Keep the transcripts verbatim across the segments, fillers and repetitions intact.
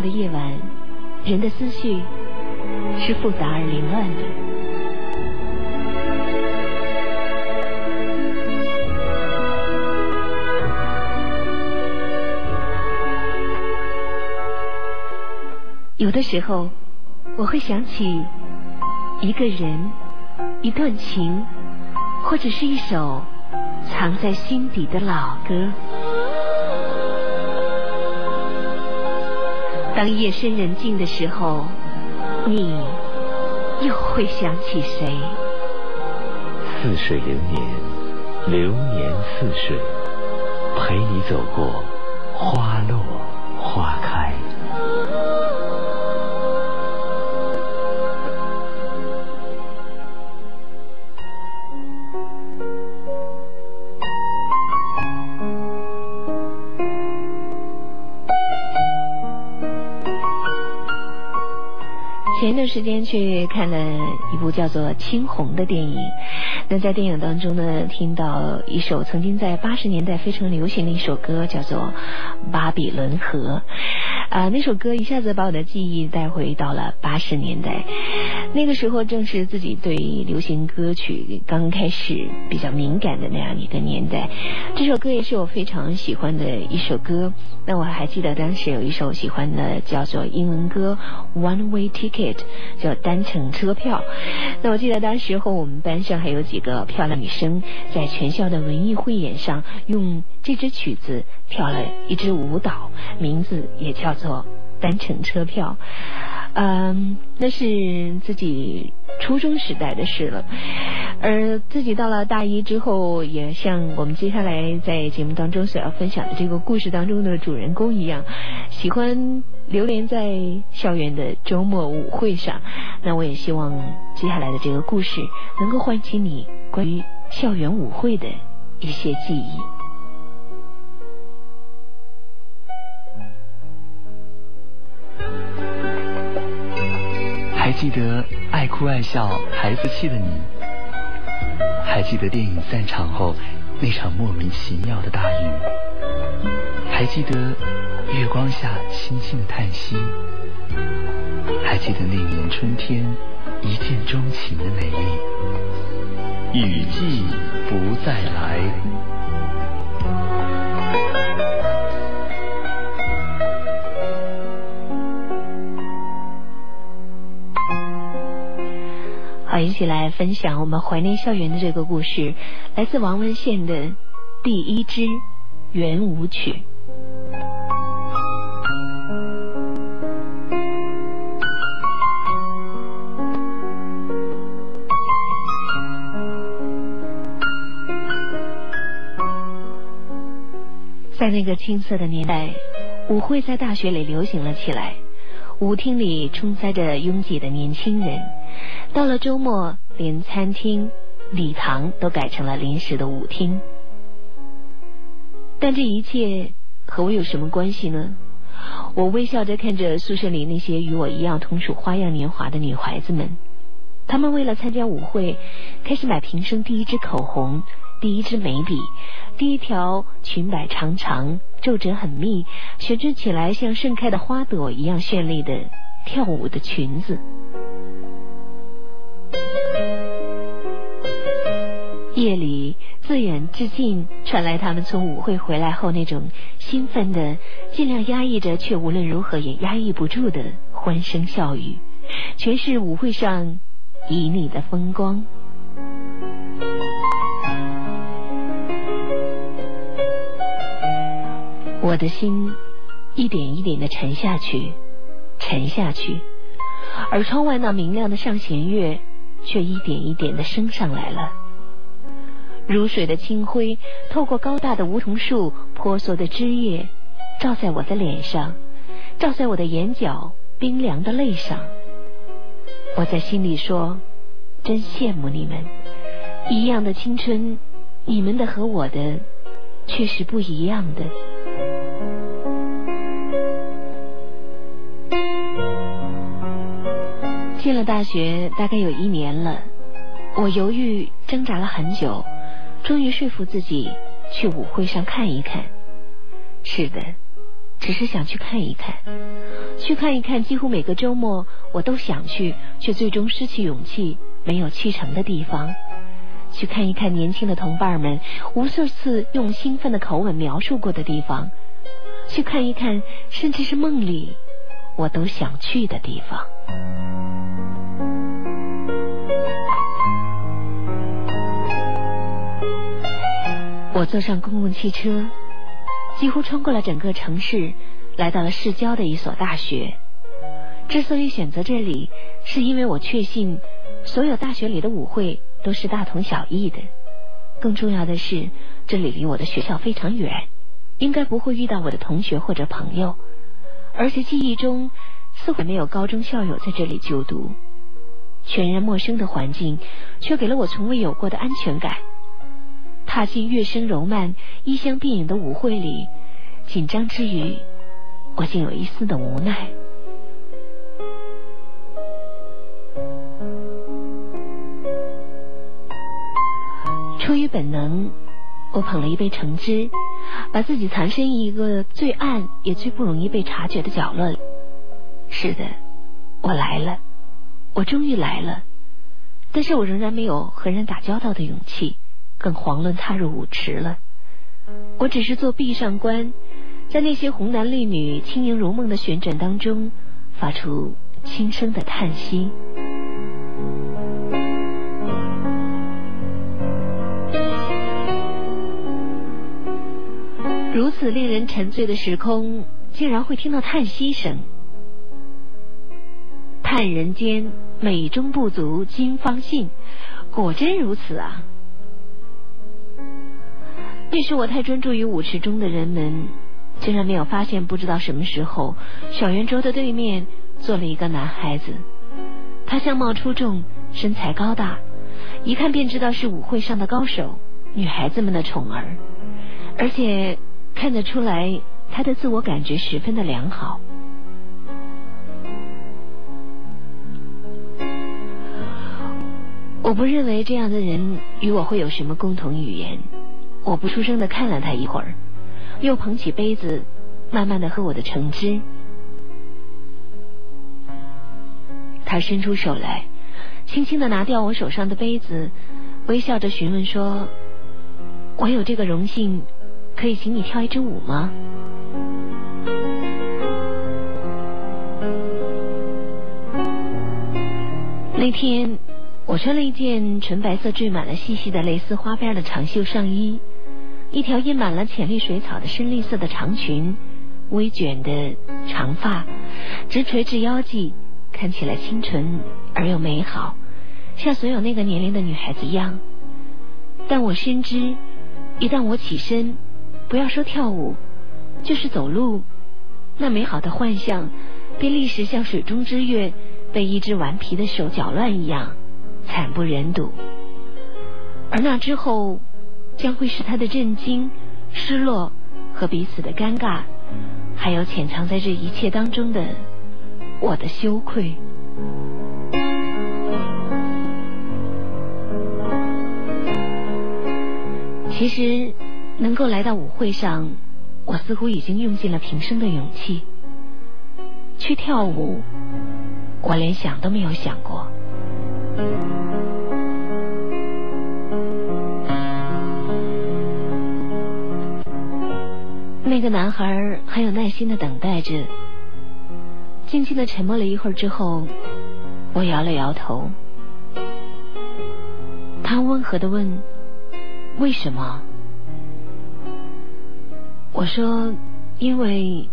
的夜晚，人的思绪是复杂而凌乱的。有的时候，我会想起一个人、一段情，或者是一首藏在心底的老歌。当夜深人静的时候，你又会想起谁？ 似水流年，流年似水，陪你走过花落花开。 前一段时间去看了一部叫做《青红》的电影，那在电影当中呢，听到一首曾经在八十年代非常流行的一首歌，叫做《巴比伦河》啊、呃，那首歌一下子把我的记忆带回到了八十年代。那个时候正是自己对流行歌曲刚开始比较敏感的那样一个年代。这首歌也是我非常喜欢的一首歌。那我还记得当时有一首喜欢的叫做英文歌 One Way Ticket， 叫单程车票。那我记得当时候我们班上还有几个漂亮女生在全校的文艺汇演上用这支曲子跳了一支舞蹈，名字也叫做单程车票。嗯，那是自己初中时代的事了，而自己到了大一之后，也像我们接下来在节目当中所要分享的这个故事当中的主人公一样，喜欢流连在校园的周末舞会上。那我也希望接下来的这个故事能够唤起你关于校园舞会的一些记忆。 还记得爱哭爱笑孩子气的你，还记得电影散场后那场莫名其妙的大雨，还记得月光下轻轻的叹息，还记得那年春天一见钟情的美丽。雨季不再来。 好，一起来分享我们怀念校园的这个故事，来自王文宪的第一支圆舞曲。在那个青涩的年代，舞会在大学里流行了起来，舞厅里充塞着拥挤的年轻人，到了周末，连餐厅、礼堂都改成了临时的舞厅。但这一切和我有什么关系呢？我微笑着看着宿舍里那些与我一样同属花样年华的女孩子们，她们为了参加舞会，开始买平生第一支口红、第一支眉笔、第一条裙摆长长、皱褶很密、旋转起来像盛开的花朵一样绚丽的跳舞的裙子。夜里自远至近传来他们从舞会回来后那种兴奋的尽量压抑着却无论如何也压抑不住的欢声笑语，全是舞会上旖旎的风光。我的心一点一点地沉下去，沉下去，而窗外那明亮的上弦月却一点一点地升上来了。如水的清辉透过高大的梧桐树婆娑的枝叶，照在我的脸上，照在我的眼角冰凉的泪上。我在心里说，真羡慕你们，一样的青春，你们的和我的却是不一样的。进了大学大概有一年了，我犹豫挣扎了很久，终于说服自己去舞会上看一看。是的，只是想去看一看。 去看一看几乎每个周末我都想去却最终失去勇气没有去成的地方，去看一看年轻的同伴们无数次用兴奋的口吻描述过的地方，去看一看甚至是梦里我都想去的地方。我坐上公共汽车，几乎穿过了整个城市，来到了市郊的一所大学。之所以选择这里，是因为我确信所有大学里的舞会都是大同小异的。更重要的是，这里离我的学校非常远，应该不会遇到我的同学或者朋友，而且记忆中似乎没有高中校友在这里就读。全然陌生的环境却给了我从未有过的安全感。踏进乐声柔漫、衣香鬓影的舞会里，紧张之余，我竟有一丝的无奈。出于本能，我捧了一杯橙汁，把自己藏身一个最暗也最不容易被察觉的角落里。是的，我来了，我终于来了，但是我仍然没有和人打交道的勇气，更遑论踏入舞池了。我只是做壁上观，在那些红男绿女轻盈如梦的旋转当中，发出轻声的叹息。如此令人沉醉的时空，竟然会听到叹息声。叹人间美中不足今方信，果真如此啊！也许我太专注于舞池中的人们，竟然没有发现，不知道什么时候，小圆桌的对面坐了一个男孩子。他相貌出众，身材高大，一看便知道是舞会上的高手，女孩子们的宠儿，而且看得出来他的自我感觉十分的良好。我不认为这样的人与我会有什么共同语言。我不出声地看了他一会儿，又捧起杯子慢慢地喝我的橙汁。他伸出手来，轻轻地拿掉我手上的杯子，微笑着询问说：我有这个荣幸可以请你跳一支舞吗？那天我穿了一件纯白色缀满了细细的蕾丝花边的长袖上衣，一条印满了浅绿水草的深绿色的长裙，微卷的长发直垂至腰际，看起来清纯而又美好，像所有那个年龄的女孩子一样。但我深知，一旦我起身，不要说跳舞，就是走路，那美好的幻象便立时像水中之月被一只顽皮的手搅乱一样惨不忍睹。而那之后将会是他的震惊、失落和彼此的尴尬，还有潜藏在这一切当中的我的羞愧。其实能够来到舞会上，我似乎已经用尽了平生的勇气。去跳舞，我连想都没有想过。那个男孩很有耐心地等待着，静静地沉默了一会儿之后，我摇了摇头。他温和地问：为什么？我说：因为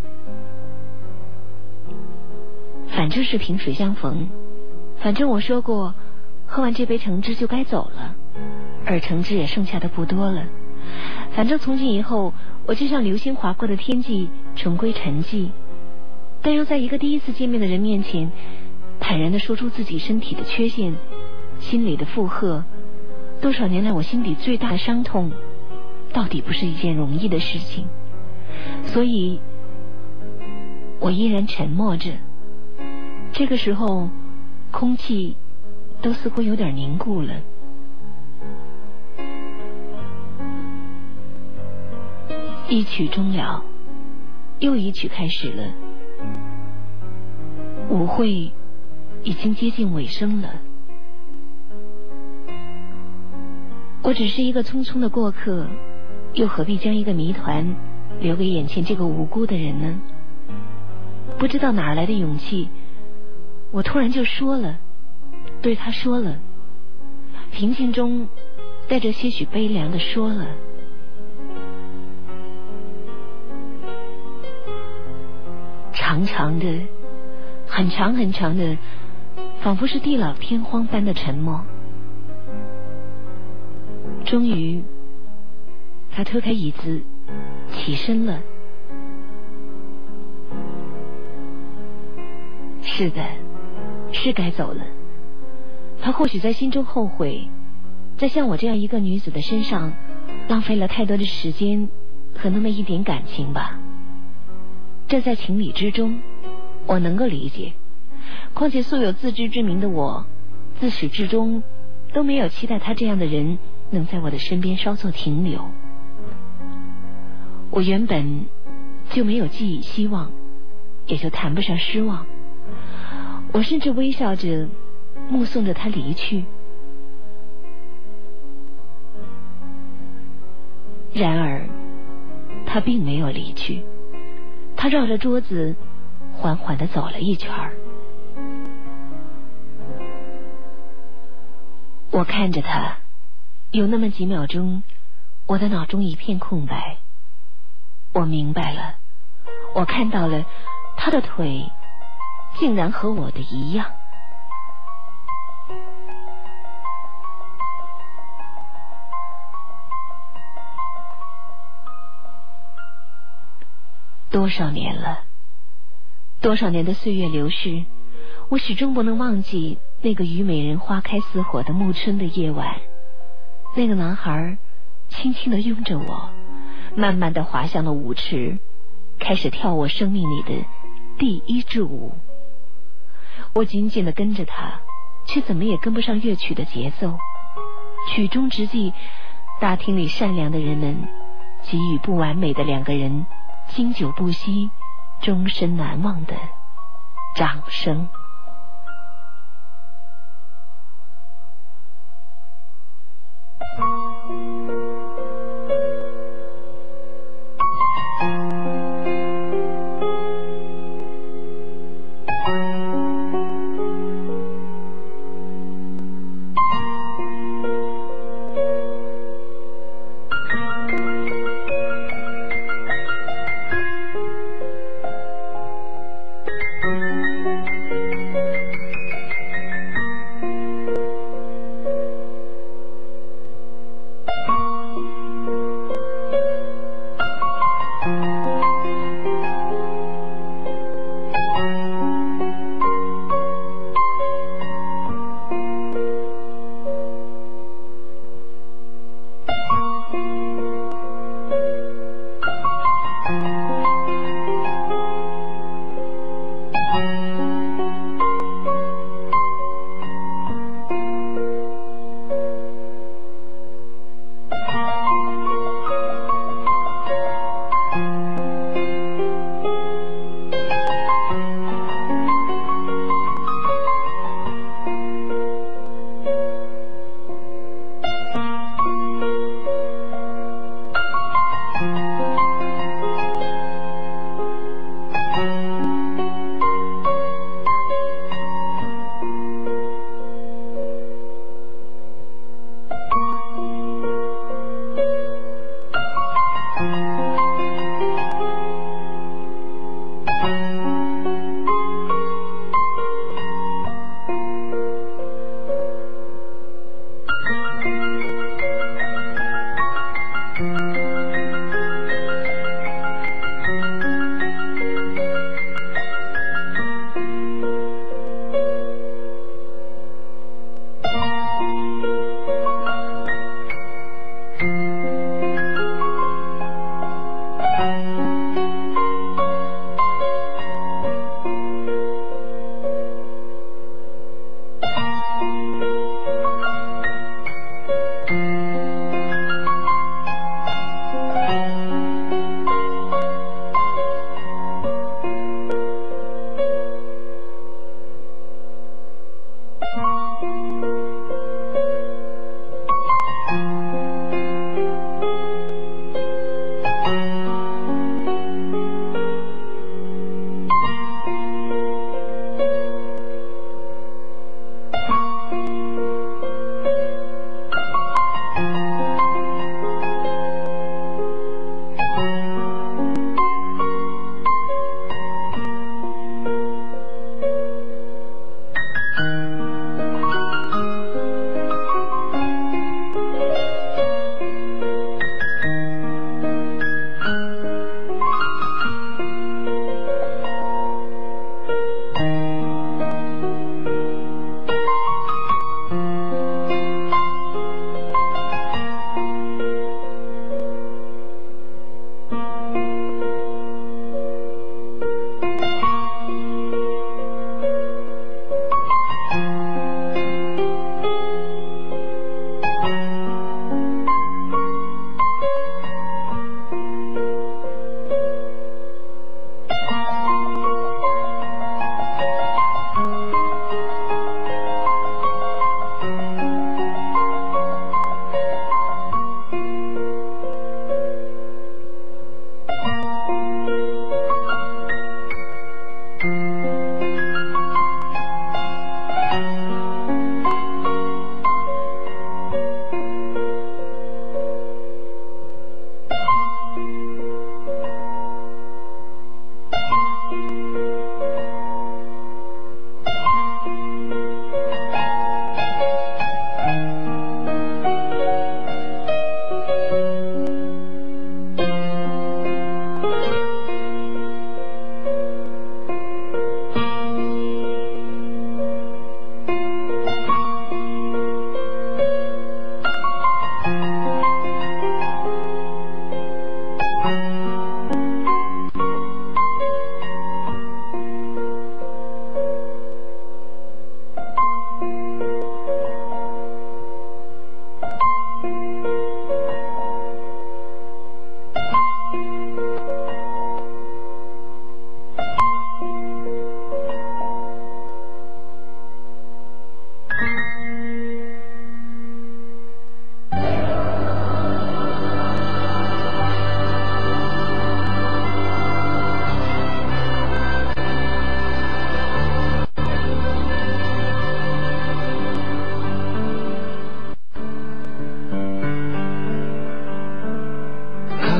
反正是萍水相逢，反正我说过喝完这杯橙汁就该走了，而橙汁也剩下的不多了。反正从今以后，我就像流星划过的天际，重归沉寂，但又在一个第一次见面的人面前坦然地说出自己身体的缺陷，心里的负荷，多少年来我心底最大的伤痛，到底不是一件容易的事情。所以我依然沉默着。这个时候空气都似乎有点凝固了。一曲终了，又一曲开始了。 舞会已经接近尾声了，我只是一个匆匆的过客，又何必将一个谜团留给眼前这个无辜的人呢？不知道哪儿来的勇气，我突然就说了，对他说了，平静中带着些许悲凉的说了。长长的，很长很长的，仿佛是地老天荒般的沉默。终于，他推开椅子，起身了。是的，是该走了。他或许在心中后悔，在像我这样一个女子的身上浪费了太多的时间和那么一点感情吧。这在情理之中，我能够理解。况且素有自知之明的我，自始至终都没有期待他这样的人能在我的身边稍作停留。我原本就没有寄予希望，也就谈不上失望。我甚至微笑着目送着他离去。然而他并没有离去，他绕着桌子缓缓地走了一圈儿。我看着他，有那么几秒钟，我的脑中一片空白。我明白了，我看到了他的腿竟然和我的一样。多少年了，多少年的岁月流逝，我始终不能忘记那个虞美人花开似火的暮春的夜晚。那个男孩轻轻地拥着我，慢慢地滑向了舞池，开始跳我生命里的第一支舞。我紧紧地跟着他，却怎么也跟不上乐曲的节奏。曲终之际，大厅里善良的人们给予不完美的两个人经久不息、终身难忘的掌声。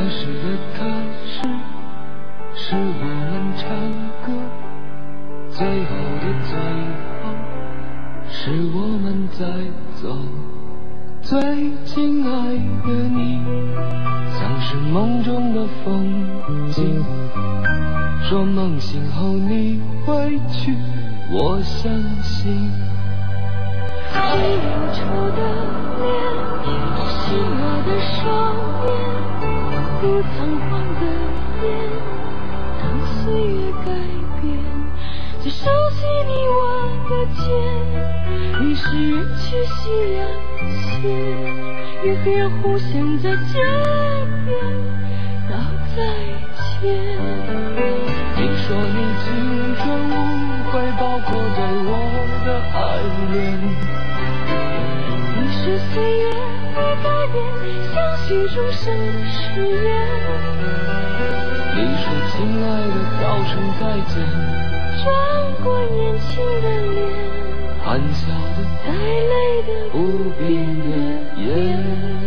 时的可是是我们唱歌，最后的最后是我们在走。最亲爱的你，像是梦中的风景，说梦醒后你会去，我相信。 最忧愁的脸是我的双眼，不仓皇的眼，当岁月改变，最熟悉你我的肩，你是远去夕阳斜，与黑夜互相在街边道再见。 你说你青春无悔，包括对我的爱恋， 你是岁月会改变，相许终生的誓言。 你说亲爱的道声再见， 转过年轻的脸， 含笑的带泪的不变的眼。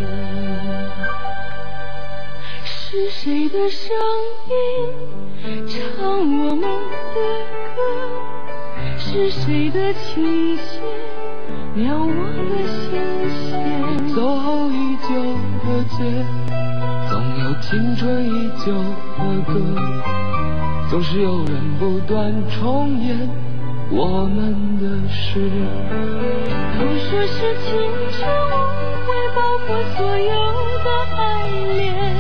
是谁的声音唱我们的歌？是谁的琴弦撩我的心弦？ 走后已久的街，总有青春依旧的歌，总是有人不断重演我们的事。 都说是青春无悔，包括所有的爱恋。